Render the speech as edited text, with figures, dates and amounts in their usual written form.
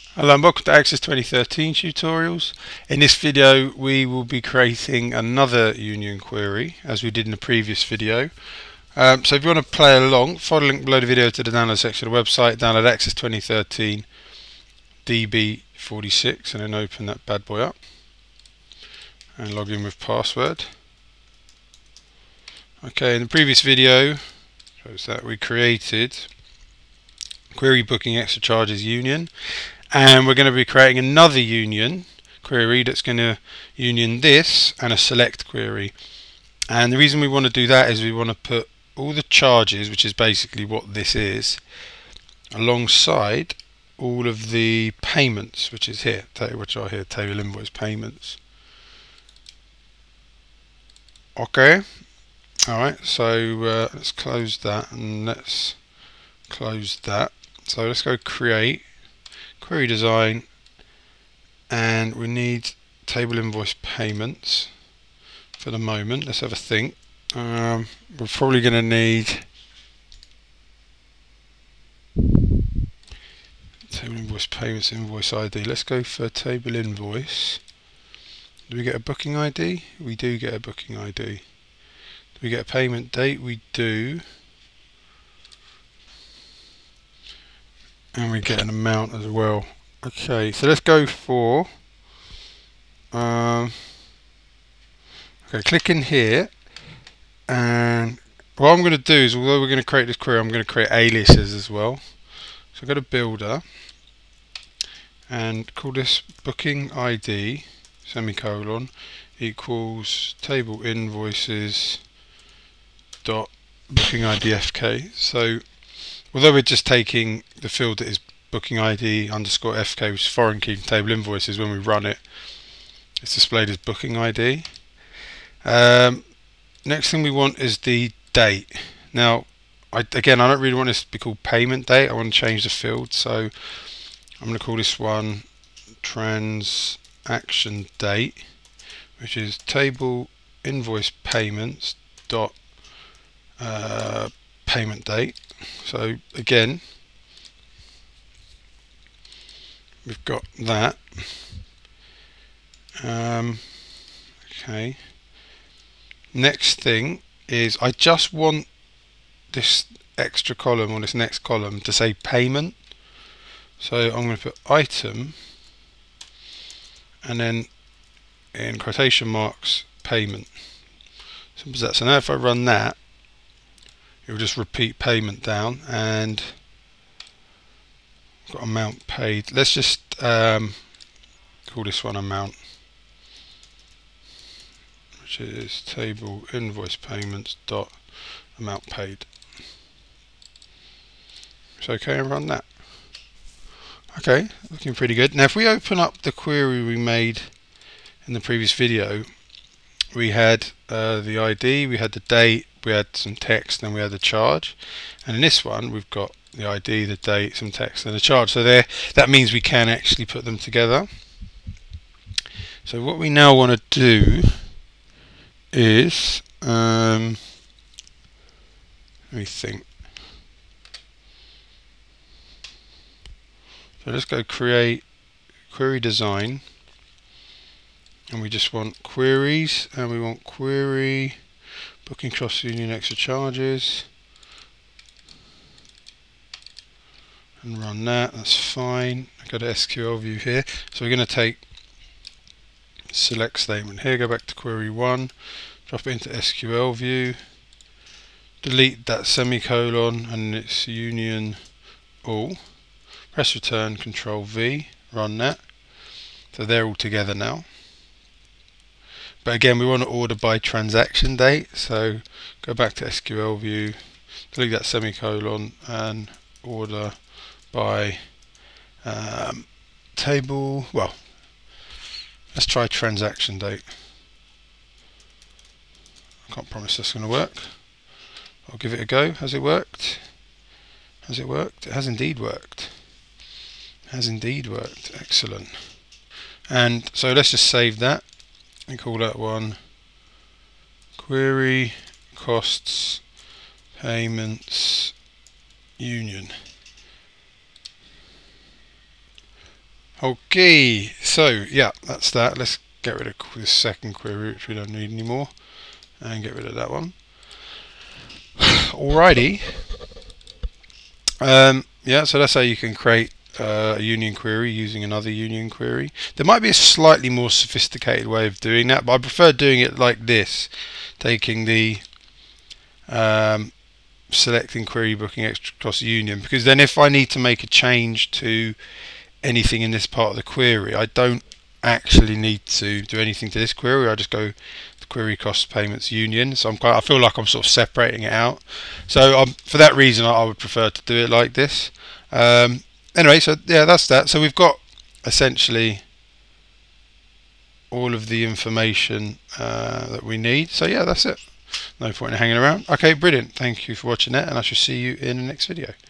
Hello and welcome to Access 2013 tutorials. In this video we will be creating another union query as we did in the previous video. So if you want to play along, follow the link below the video to the download section of the website, download Access 2013 DB46 and then open that bad boy up and log in with password. Okay, in the previous video shows that we created query booking extra charges union. And we're going to be creating another union query that's going to union this and a select query. And the reason we want to do that is we want to put all the charges, which is basically what this is, alongside all of the payments, which is here, which are here, table invoice payments. Okay, alright, so let's close that and let's close that. So let's go create query design, and we need table invoice payments for the moment. Let's have a think. We're probably going to need table invoice payments, invoice ID. Let's go for table invoice. Do we get a booking ID? We do get a booking ID. Do we get a payment date? We do. And we get an amount as well. Okay, so let's go for okay, click in here, and what I'm going to do is, although we're going to create this query, I'm going to create aliases as well. So go to builder and call this booking ID semicolon equals table invoices dot booking ID FK. So although we're just taking the field that is booking ID underscore FK, which is foreign key from table invoices, when we run it, it's displayed as booking ID. Next thing we want is the date. Now, I don't really want this to be called payment date. I want to change the field, so I'm going to call this one transaction date, which is table invoice payments dot payment date. So again, we've got that. Okay. Next thing is, I just want this extra column, or this next column, to say payment. So I'm going to put item and then in quotation marks payment. Simple as that. So now if I run that, it will just repeat payment down, and got amount paid. Let's just call this one amount, which is table invoice payments dot amount paid. It's okay, and run that. Okay, looking pretty good. Now if we open up the query we made in the previous video, we had the ID, we had the date, we had some text, and we had the charge. And in this one we've got the ID, the date, some text, and the charge. So there, that means we can actually put them together. So what we now want to do is, let me think. So let's go create query design, and we just want queries, and we want query booking cross union extra charges, and run that. That's fine. I go to SQL view here. So we're going to take select statement here, go back to query 1, drop it into SQL view, delete that semicolon and its union all, press return, control V, run that. So they're all together now. But again, we want to order by transaction date, so go back to SQL view, delete that semicolon and order by table, well, let's try transaction date. I can't promise that's going to work. I'll give it a go. Has it worked? Has it worked? It has indeed worked. It has indeed worked. Excellent. And so let's just save that and call that one query costs payments union. Okay, so yeah, that's that. Let's get rid of this second query, which we don't need anymore, and get rid of that one. Alrighty. Yeah, so that's how you can create a union query using another union query. There might be a slightly more sophisticated way of doing that, but I prefer doing it like this, taking the selecting query booking extra cost union, because then if I need to make a change to anything in this part of the query, I don't actually need to do anything to this query. I just go the query cost payments union. So I feel like I'm sort of separating it out. So for that reason, I would prefer to do it like this. Anyway, so yeah, that's that. So we've got essentially all of the information that we need. So yeah, that's it. No point in hanging around. Okay, brilliant. Thank you for watching that, and I shall see you in the next video.